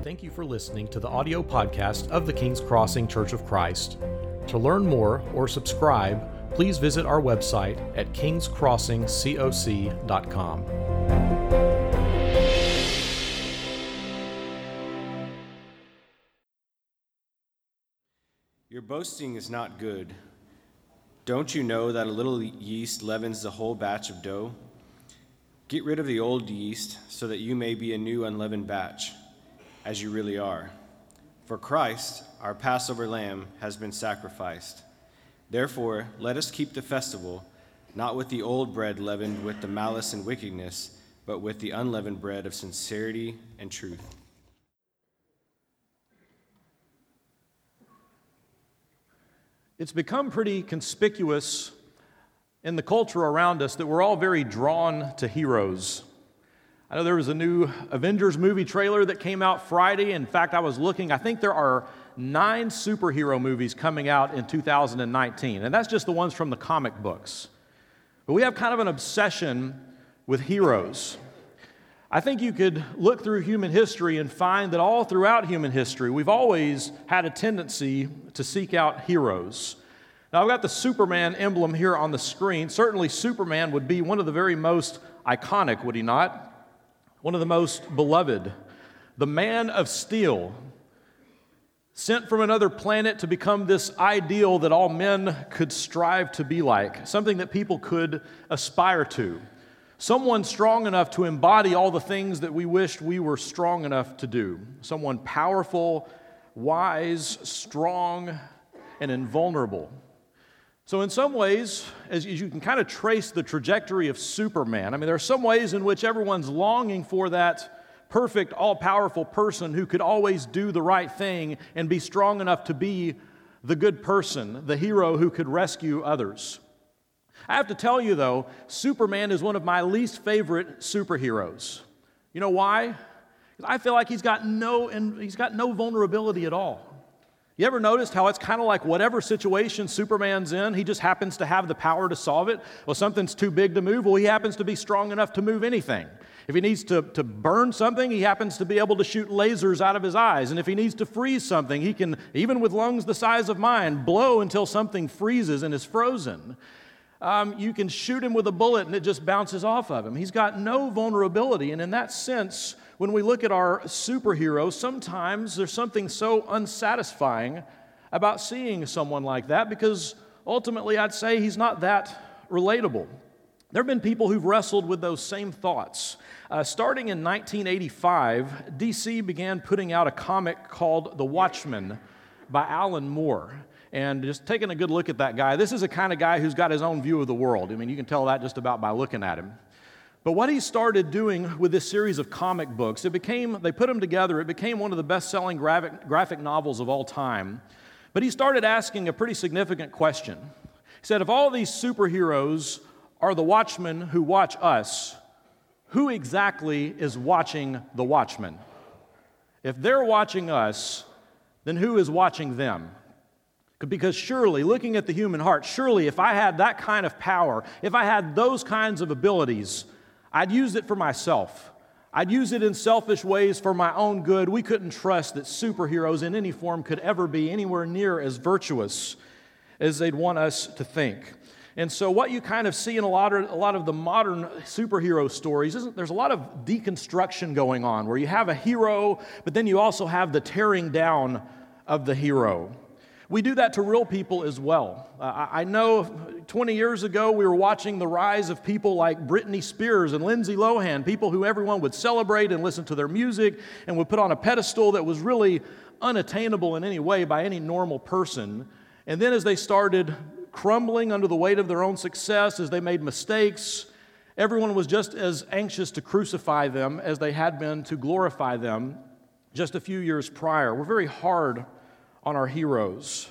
Thank you for listening to the audio podcast of the King's Crossing Church of Christ. To learn more or subscribe, please visit our website at kingscrossingcoc.com. Your boasting is not good. Don't you know that a little yeast leavens the whole batch of dough? Get rid of the old yeast so that you may be a new unleavened batch, as you really are. For Christ, our Passover lamb, has been sacrificed. Therefore, let us keep the festival, not with the old bread leavened with the malice and wickedness, but with the unleavened bread of sincerity and truth. It's become pretty conspicuous in the culture around us that we're all very drawn to heroes. I know there was a new Avengers movie trailer that came out Friday. In fact, I was looking, I think there are 9 superhero movies coming out in 2019, and that's just the ones from the comic books. But we have kind of an obsession with heroes. I think you could look through human history and find that all throughout human history, we've always had a tendency to seek out heroes. Now, I've got the Superman emblem here on the screen. Certainly, Superman would be one of the very most iconic, would he not? One of the most beloved. The man of steel, sent from another planet to become this ideal that all men could strive to be like, something that people could aspire to. Someone strong enough to embody all the things that we wished we were strong enough to do. Someone powerful, wise, strong, and invulnerable. So in some ways, as you can kind of trace the trajectory of Superman, there are some ways in which everyone's longing for that perfect, all-powerful person who could always do the right thing and be strong enough to be the good person, the hero who could rescue others. I have to tell you, though, Superman is one of my least favorite superheroes. You know why? Because I feel like he's got no vulnerability at all. You ever noticed how it's kind of like whatever situation Superman's in, he just happens to have the power to solve it? Well, something's too big to move. Well, he happens to be strong enough to move anything. If he needs to burn something, he happens to be able to shoot lasers out of his eyes. And if he needs to freeze something, he can, even with lungs the size of mine, blow until something freezes and is frozen. You can shoot him with a bullet and it just bounces off of him. He's got no vulnerability. And in that sense, when we look at our superheroes, sometimes there's something so unsatisfying about seeing someone like that because ultimately I'd say he's not that relatable. There have been people who've wrestled with those same thoughts. Starting in 1985, DC began putting out a comic called The Watchmen by Alan Moore. And just taking a good look at that guy, this is a kind of guy who's got his own view of the world. You can tell that just about by looking at him. But what he started doing with this series of comic books, they put them together, it became one of the best-selling graphic novels of all time. But he started asking a pretty significant question. He said, if all these superheroes are the watchmen who watch us, who exactly is watching the watchmen? If they're watching us, then who is watching them? Because surely, looking at the human heart, surely if I had that kind of power, if I had those kinds of abilities, I'd use it for myself. I'd use it in selfish ways for my own good. We couldn't trust that superheroes in any form could ever be anywhere near as virtuous as they'd want us to think. And so what you kind of see in a lot of the modern superhero stories is there's a lot of deconstruction going on where you have a hero, but then you also have the tearing down of the hero. We do that to real people as well. I know 20 years ago we were watching the rise of people like Britney Spears and Lindsay Lohan, people who everyone would celebrate and listen to their music and would put on a pedestal that was really unattainable in any way by any normal person. And then as they started crumbling under the weight of their own success, as they made mistakes, everyone was just as anxious to crucify them as they had been to glorify them just a few years prior. We're very hard on our heroes.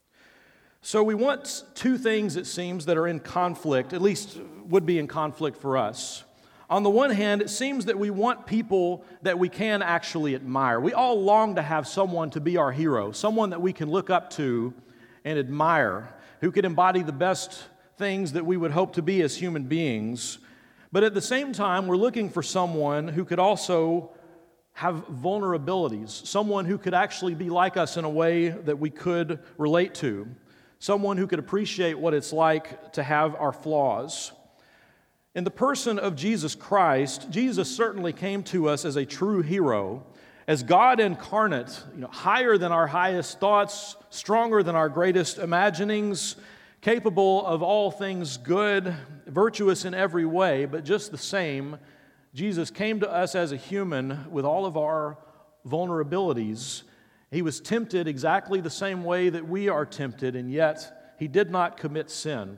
So we want 2 things, it seems, that are in conflict, at least would be in conflict for us. On the one hand, it seems that we want people that we can actually admire. We all long to have someone to be our hero, someone that we can look up to and admire, who could embody the best things that we would hope to be as human beings. But at the same time, we're looking for someone who could also have vulnerabilities, someone who could actually be like us in a way that we could relate to, someone who could appreciate what it's like to have our flaws. In the person of Jesus Christ, Jesus certainly came to us as a true hero, as God incarnate, higher than our highest thoughts, stronger than our greatest imaginings, capable of all things good, virtuous in every way, but just the same, Jesus came to us as a human with all of our vulnerabilities. He was tempted exactly the same way that we are tempted, and yet he did not commit sin.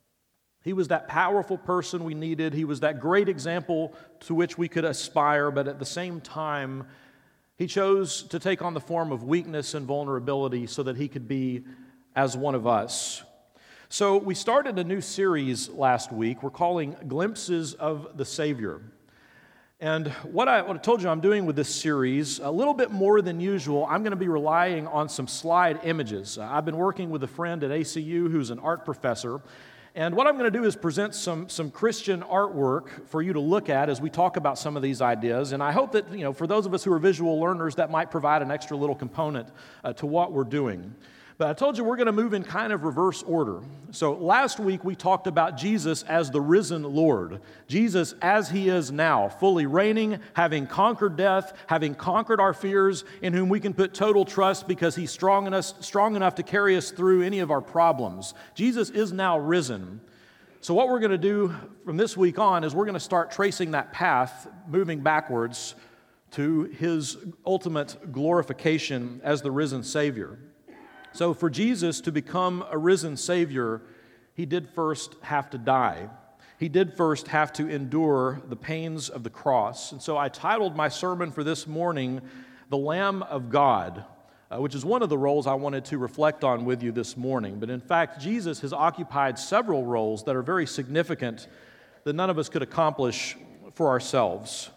He was that powerful person we needed. He was that great example to which we could aspire, but at the same time, he chose to take on the form of weakness and vulnerability so that he could be as one of us. So we started a new series last week we're calling Glimpses of the Savior. And what I told you I'm doing with this series, a little bit more than usual, I'm going to be relying on some slide images. I've been working with a friend at ACU who's an art professor, and what I'm going to do is present some Christian artwork for you to look at as we talk about some of these ideas. And I hope that, for those of us who are visual learners, that might provide an extra little component to what we're doing. But I told you we're going to move in kind of reverse order. So last week we talked about Jesus as the risen Lord. Jesus as he is now, fully reigning, having conquered death, having conquered our fears, in whom we can put total trust because he's strong enough to carry us through any of our problems. Jesus is now risen. So what we're going to do from this week on is we're going to start tracing that path, moving backwards to his ultimate glorification as the risen Savior. So for Jesus to become a risen Savior, he did first have to die. He did first have to endure the pains of the cross. And so I titled my sermon for this morning, The Lamb of God, which is one of the roles I wanted to reflect on with you this morning. But in fact, Jesus has occupied several roles that are very significant that none of us could accomplish for ourselves.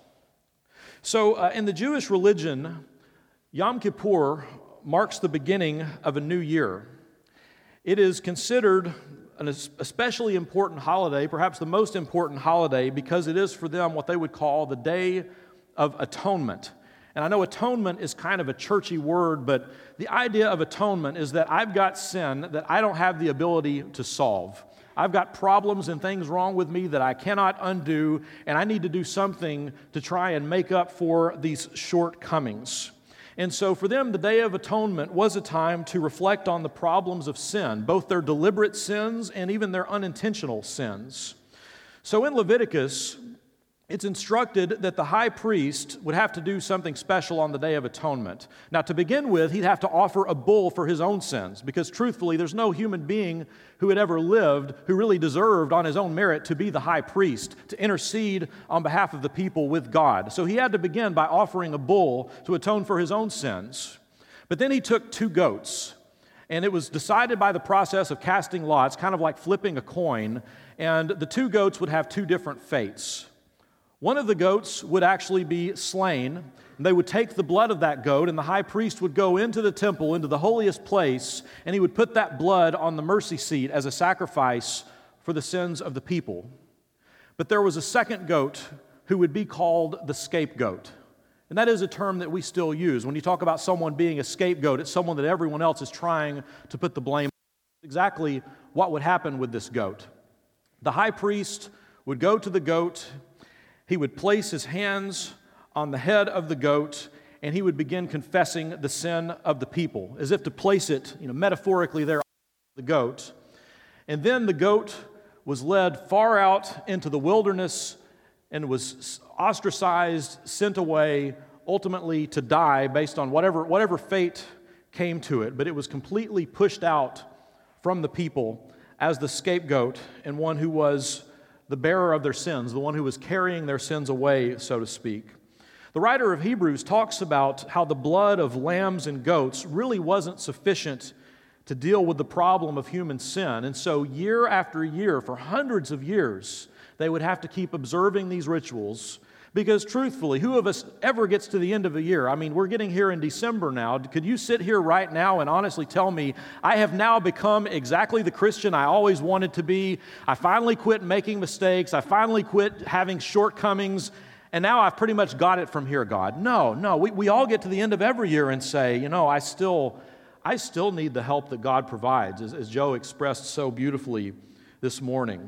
So in the Jewish religion, Yom Kippur marks the beginning of a new year. It is considered an especially important holiday, perhaps the most important holiday, because it is for them what they would call the Day of Atonement. And I know atonement is kind of a churchy word, but the idea of atonement is that I've got sin that I don't have the ability to solve. I've got problems and things wrong with me that I cannot undo, and I need to do something to try and make up for these shortcomings. And so for them, the Day of Atonement was a time to reflect on the problems of sin, both their deliberate sins and even their unintentional sins. So in Leviticus, it's instructed that the high priest would have to do something special on the Day of Atonement. Now, to begin with, he'd have to offer a bull for his own sins, because truthfully, there's no human being who had ever lived who really deserved on his own merit to be the high priest, to intercede on behalf of the people with God. So he had to begin by offering a bull to atone for his own sins. But then he took 2 goats, and it was decided by the process of casting lots, kind of like flipping a coin, and the 2 goats would have 2 different fates. One of the goats would actually be slain, and they would take the blood of that goat, and the high priest would go into the temple, into the holiest place, and he would put that blood on the mercy seat as a sacrifice for the sins of the people. But there was a second goat who would be called the scapegoat. And that is a term that we still use. When you talk about someone being a scapegoat, it's someone that everyone else is trying to put the blame on. Exactly what would happen with this goat. The high priest would go to the goat. He would place his hands on the head of the goat, and he would begin confessing the sin of the people, as if to place it, metaphorically there on the goat. And then the goat was led far out into the wilderness and was ostracized, sent away, ultimately to die based on whatever fate came to it. But it was completely pushed out from the people as the scapegoat and one who was the bearer of their sins, the one who was carrying their sins away, so to speak. The writer of Hebrews talks about how the blood of lambs and goats really wasn't sufficient to deal with the problem of human sin. And so year after year, for hundreds of years, they would have to keep observing these rituals. Because truthfully, who of us ever gets to the end of a year? I mean, we're getting here in December now. Could you sit here right now and honestly tell me, I have now become exactly the Christian I always wanted to be. I finally quit making mistakes. I finally quit having shortcomings. and now I've pretty much got it from here, God. No, we all get to the end of every year and say, I still need the help that God provides, as Joe expressed so beautifully this morning.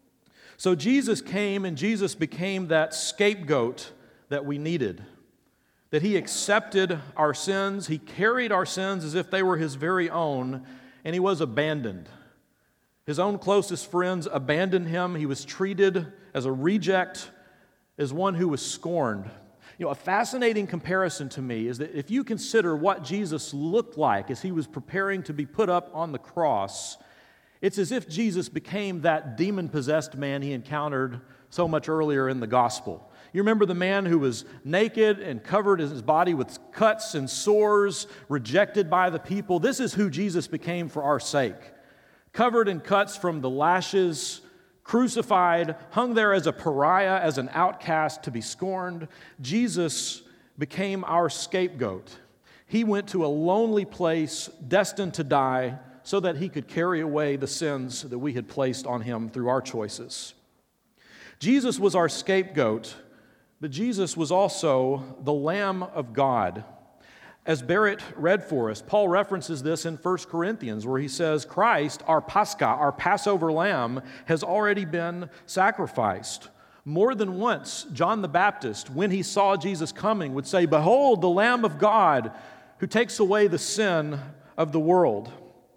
So Jesus came and Jesus became that scapegoat that we needed, that He accepted our sins, He carried our sins as if they were His very own, and He was abandoned. His own closest friends abandoned Him. He was treated as a reject, as one who was scorned. A fascinating comparison to me is that if you consider what Jesus looked like as He was preparing to be put up on the cross, it's as if Jesus became that demon-possessed man He encountered so much earlier in the gospel. You remember the man who was naked and covered his body with cuts and sores, rejected by the people? This is who Jesus became for our sake. Covered in cuts from the lashes, crucified, hung there as a pariah, as an outcast to be scorned. Jesus became our scapegoat. He went to a lonely place, destined to die, so that He could carry away the sins that we had placed on Him through our choices. Jesus was our scapegoat, but Jesus was also the Lamb of God. As Barrett read for us, Paul references this in 1 Corinthians, where he says, Christ, our Pascha, our Passover lamb, has already been sacrificed. More than once, John the Baptist, when he saw Jesus coming, would say, Behold, the Lamb of God, who takes away the sin of the world.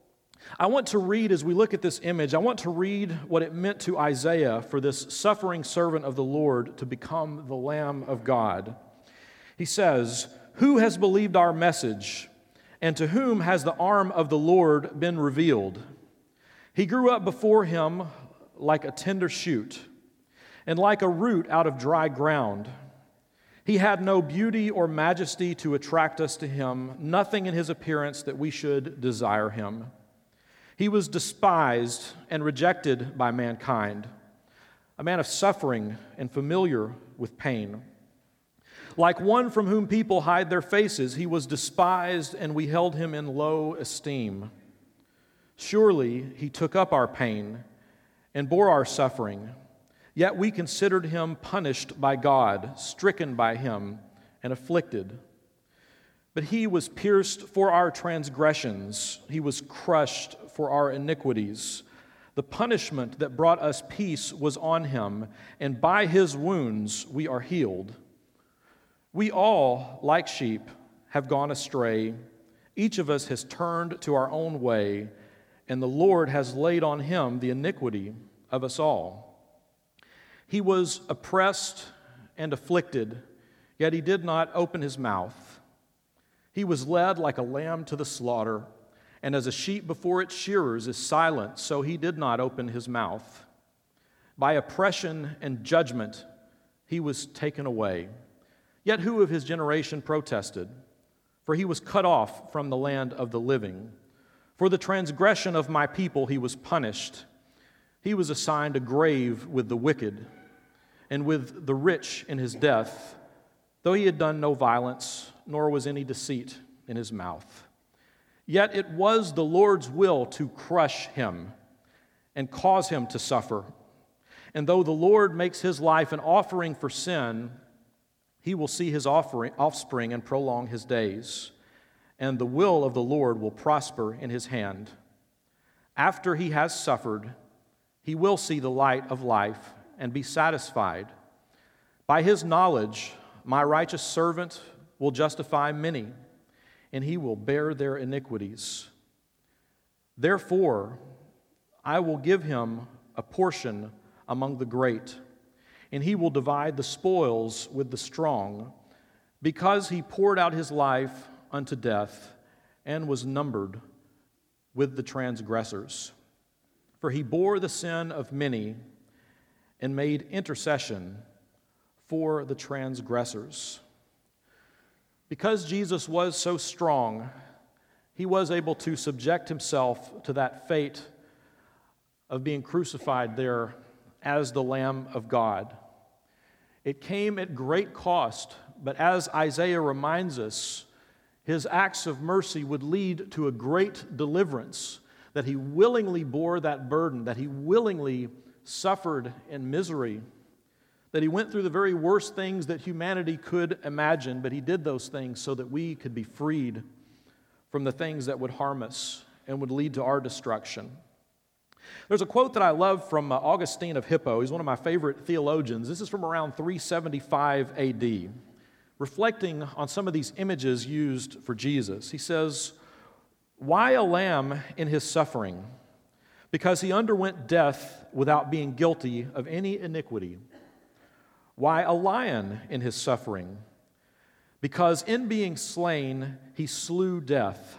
I want to read, as we look at this image, I want to read what it meant to Isaiah for this suffering servant of the Lord to become the Lamb of God. He says, Who has believed our message, and to whom has the arm of the Lord been revealed? He grew up before Him like a tender shoot, and like a root out of dry ground. He had no beauty or majesty to attract us to Him, nothing in His appearance that we should desire Him. He was despised and rejected by mankind, a man of suffering and familiar with pain. Like one from whom people hide their faces, He was despised, and we held Him in low esteem. Surely He took up our pain and bore our suffering, yet we considered Him punished by God, stricken by Him, and afflicted. But He was pierced for our transgressions, He was crushed for our iniquities. The punishment that brought us peace was on Him, and by His wounds we are healed. We all, like sheep, have gone astray. Each of us has turned to our own way, and the Lord has laid on Him the iniquity of us all. He was oppressed and afflicted, yet He did not open His mouth. He was led like a lamb to the slaughter, and as a sheep before its shearers is silent, so He did not open His mouth. By oppression and judgment He was taken away. Yet who of His generation protested? For He was cut off from the land of the living. For the transgression of my people He was punished. He was assigned a grave with the wicked, and with the rich in His death, though He had done no violence, nor was any deceit in His mouth. Yet it was the Lord's will to crush Him and cause Him to suffer. And though the Lord makes His life an offering for sin, He will see His offspring and prolong His days, and the will of the Lord will prosper in His hand. After He has suffered, He will see the light of life and be satisfied. By His knowledge, my righteous servant will justify many, and He will bear their iniquities. Therefore, I will give Him a portion among the great, and He will divide the spoils with the strong, because He poured out His life unto death and was numbered with the transgressors. For He bore the sin of many and made intercession for the transgressors. Because Jesus was so strong, He was able to subject Himself to that fate of being crucified there as the Lamb of God. It came at great cost, but as Isaiah reminds us, His acts of mercy would lead to a great deliverance, that He willingly bore that burden, that He willingly suffered in misery. that he went through the very worst things that humanity could imagine, but he did those things so that we could be freed from the things that would harm us and would lead to our destruction. There's a quote that I love from Augustine of Hippo. He's one of my favorite theologians. This is from around 375 AD, reflecting on some of these images used for Jesus. He says, "Why a lamb in his suffering? Because he underwent death without being guilty of any iniquity. Why a lion in his suffering? Because in being slain he slew death.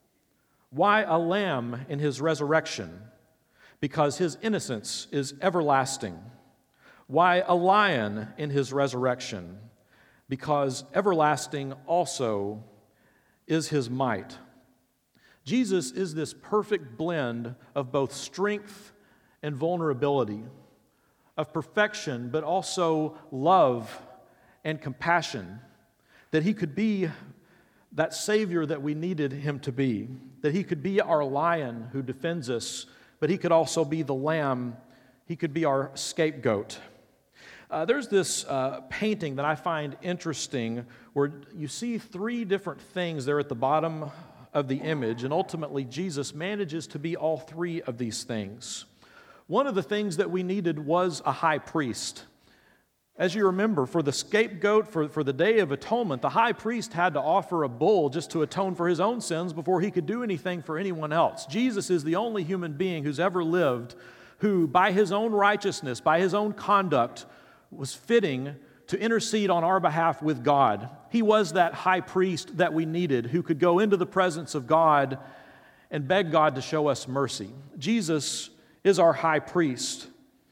Why a lamb in his resurrection? Because his innocence is everlasting. Why a lion in his resurrection? Because everlasting also is his might." Jesus is this perfect blend of both strength and vulnerability, of perfection, but also love and compassion, that he could be that Savior that we needed him to be, that he could be our lion who defends us, but he could also be the lamb, he could be our scapegoat. There's this painting that I find interesting where you see three different things there at the bottom of the image, and ultimately Jesus manages to be all three of these things. One of the things that we needed was a high priest. As you remember, for the scapegoat, for the Day of Atonement, the high priest had to offer a bull just to atone for his own sins before he could do anything for anyone else. Jesus is the only human being who's ever lived who, by his own righteousness, by his own conduct, was fitting to intercede on our behalf with God. He was that high priest that we needed who could go into the presence of God and beg God to show us mercy. Jesus is our high priest.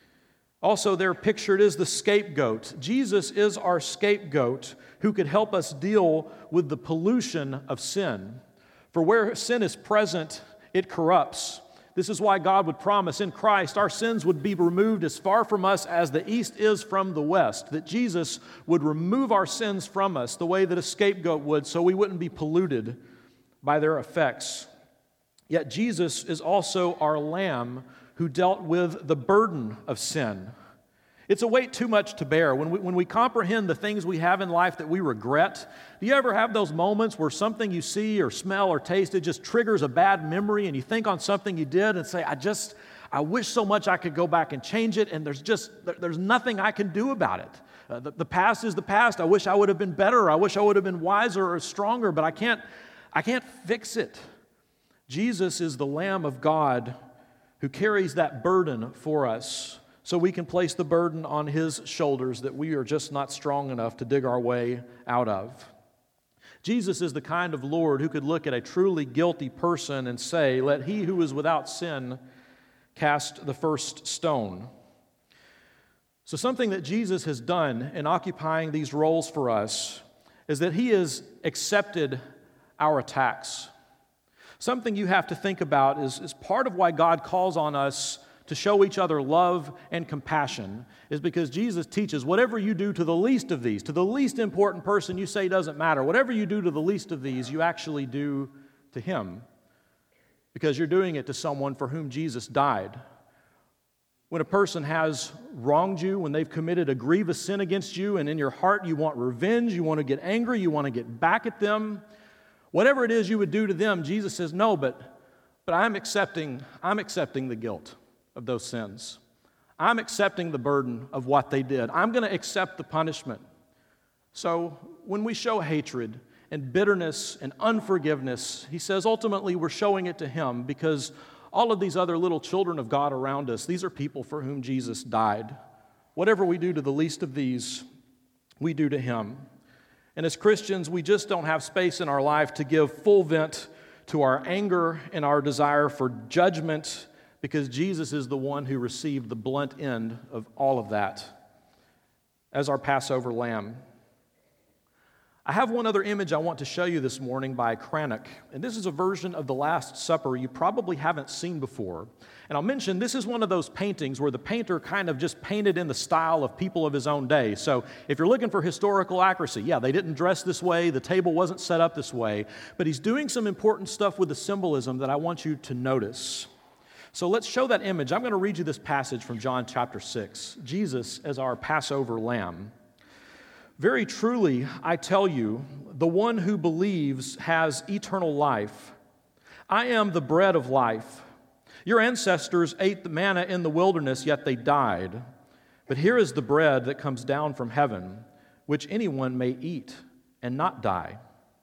Also, there pictured is the scapegoat. Jesus is our scapegoat who could help us deal with the pollution of sin. For where sin is present, it corrupts. This is why God would promise in Christ our sins would be removed as far from us as the east is from the west, that Jesus would remove our sins from us the way that a scapegoat would so we wouldn't be polluted by their effects. Yet Jesus is also our lamb who dealt with the burden of sin. It's a weight too much to bear. When we comprehend the things we have in life that we regret, do you ever have those moments where something you see or smell or taste, it just triggers a bad memory and you think on something you did and say, I wish so much I could go back and change it, and there's nothing I can do about it. The past is the past. I wish I would have been better. I wish I would have been wiser or stronger, but I can't fix it. Jesus is the Lamb of God who carries that burden for us, so we can place the burden on his shoulders that we are just not strong enough to dig our way out of. Jesus is the kind of Lord who could look at a truly guilty person and say, "Let he who is without sin cast the first stone." So something that Jesus has done in occupying these roles for us is that he has accepted our attacks. Something you have to think about is part of why God calls on us to show each other love and compassion is because Jesus teaches whatever you do to the least of these, to the least important person you say doesn't matter, whatever you do to the least of these, you actually do to him because you're doing it to someone for whom Jesus died. When a person has wronged you, when they've committed a grievous sin against you, and in your heart you want revenge, you want to get angry, you want to get back at them, whatever it is you would do to them, Jesus says, no, but I'm accepting the guilt of those sins. I'm accepting the burden of what they did. I'm going to accept the punishment. So when we show hatred and bitterness and unforgiveness, he says ultimately we're showing it to him because all of these other little children of God around us, these are people for whom Jesus died. Whatever we do to the least of these, we do to him. And as Christians, we just don't have space in our life to give full vent to our anger and our desire for judgment because Jesus is the one who received the blunt end of all of that as our Passover lamb. I have one other image I want to show you this morning by Cranach, and this is a version of the Last Supper you probably haven't seen before. And I'll mention this is one of those paintings where the painter kind of just painted in the style of people of his own day. So if you're looking for historical accuracy, yeah, they didn't dress this way, the table wasn't set up this way, but he's doing some important stuff with the symbolism that I want you to notice. So let's show that image. I'm going to read you this passage from John chapter 6. Jesus as our Passover lamb. Very truly, I tell you, the one who believes has eternal life. I am the bread of life. Your ancestors ate the manna in the wilderness, yet they died. But here is the bread that comes down from heaven, which anyone may eat and not die.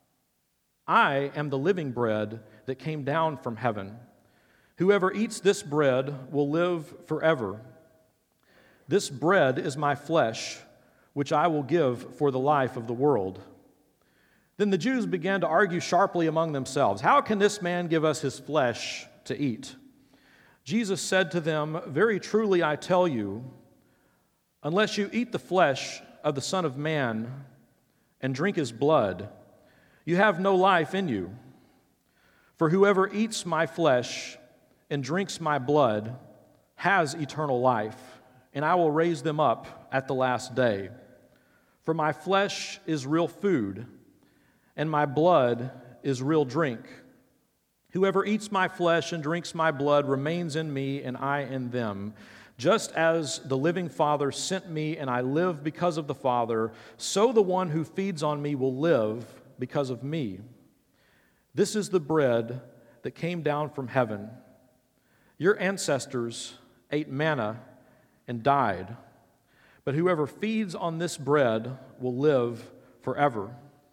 I am the living bread that came down from heaven. Whoever eats this bread will live forever. This bread is my flesh, which I will give for the life of the world." Then the Jews began to argue sharply among themselves, "How can this man give us his flesh to eat?" Jesus said to them, "Very truly I tell you, unless you eat the flesh of the Son of Man and drink his blood, you have no life in you. For whoever eats my flesh and drinks my blood has eternal life, and I will raise them up at the last day. For my flesh is real food, and my blood is real drink. Whoever eats my flesh and drinks my blood remains in me, and I in them. Just as the living Father sent me, and I live because of the Father, so the one who feeds on me will live because of me. This is the bread that came down from heaven. Your ancestors ate manna and died, but whoever feeds on this bread will live forever."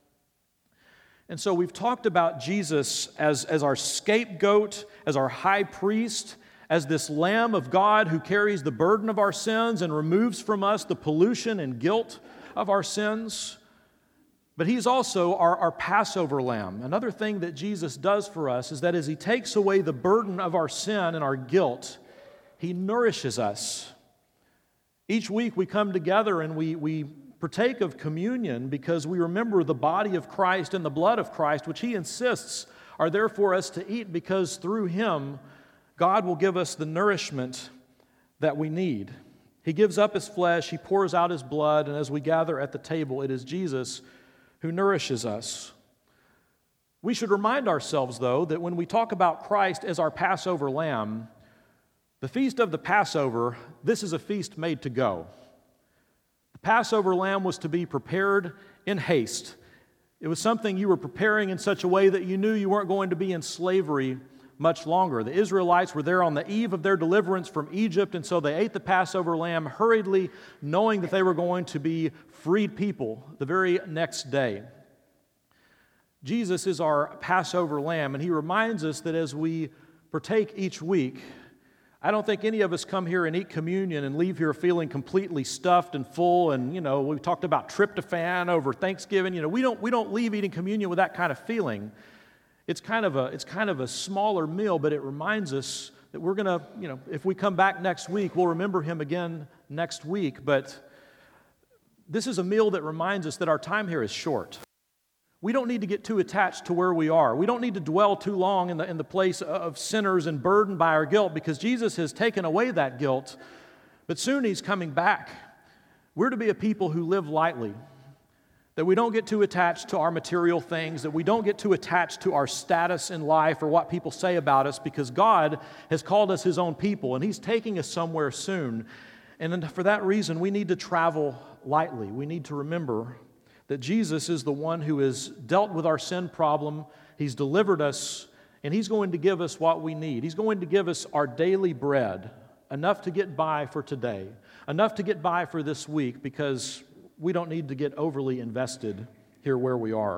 And so we've talked about Jesus as our scapegoat, as our high priest, as this Lamb of God who carries the burden of our sins and removes from us the pollution and guilt of our sins. But he's also our Passover lamb. Another thing that Jesus does for us is that as he takes away the burden of our sin and our guilt, he nourishes us. Each week we come together and we partake of communion because we remember the body of Christ and the blood of Christ, which he insists are there for us to eat, because through him, God will give us the nourishment that we need. He gives up his flesh, he pours out his blood, and as we gather at the table, it is Jesus who nourishes us. We should remind ourselves, though, that when we talk about Christ as our Passover lamb, the feast of the Passover, this is a feast made to go. The Passover lamb was to be prepared in haste. It was something you were preparing in such a way that you knew you weren't going to be in slavery much longer. The Israelites were there on the eve of their deliverance from Egypt, and so they ate the Passover lamb hurriedly, knowing that they were going to be freed people the very next day. Jesus is our Passover lamb, and he reminds us that as we partake each week, I don't think any of us come here and eat communion and leave here feeling completely stuffed and full. And, we talked about tryptophan over Thanksgiving. We don't leave eating communion with that kind of feeling. It's kind of a smaller meal, but it reminds us that we're going to, if we come back next week, we'll remember him again next week. But this is a meal that reminds us that our time here is short. We don't need to get too attached to where we are. We don't need to dwell too long in the place of sinners and burdened by our guilt, because Jesus has taken away that guilt, but soon he's coming back. We're to be a people who live lightly, that we don't get too attached to our material things, that we don't get too attached to our status in life or what people say about us, because God has called us his own people, and he's taking us somewhere soon. And for that reason, we need to travel lightly. We need to remember that Jesus is the one who has dealt with our sin problem. He's delivered us, and he's going to give us what we need. He's going to give us our daily bread, enough to get by for today, enough to get by for this week, because we don't need to get overly invested here where we are.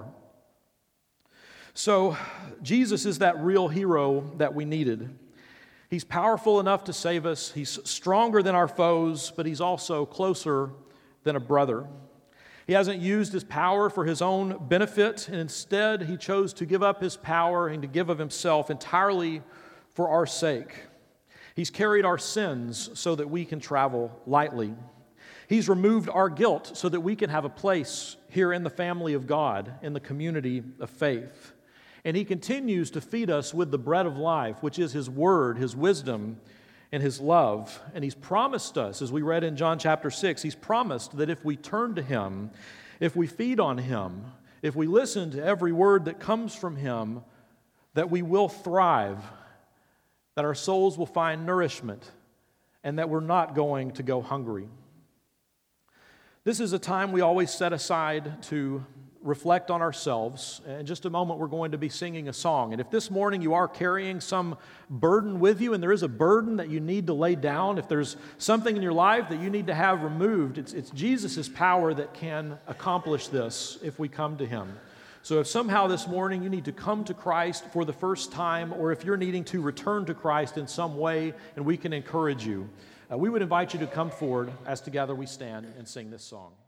So Jesus is that real hero that we needed. He's powerful enough to save us. He's stronger than our foes, but he's also closer than a brother. He hasn't used his power for his own benefit, and instead he chose to give up his power and to give of himself entirely for our sake. He's carried our sins so that we can travel lightly. He's removed our guilt so that we can have a place here in the family of God, in the community of faith. And he continues to feed us with the bread of life, which is his word, his wisdom, and his love. And he's promised us, as we read in John chapter 6, he's promised that if we turn to him, if we feed on him, if we listen to every word that comes from him, that we will thrive that our souls will find nourishment, and that we're not going to go hungry. This is a time we always set aside to reflect on ourselves. In just a moment, we're going to be singing a song. And if this morning you are carrying some burden with you, and there is a burden that you need to lay down, if there's something in your life that you need to have removed, it's Jesus' power that can accomplish this if we come to Him. So if somehow this morning you need to come to Christ for the first time, or if you're needing to return to Christ in some way, and we can encourage you, we would invite you to come forward as together we stand and sing this song.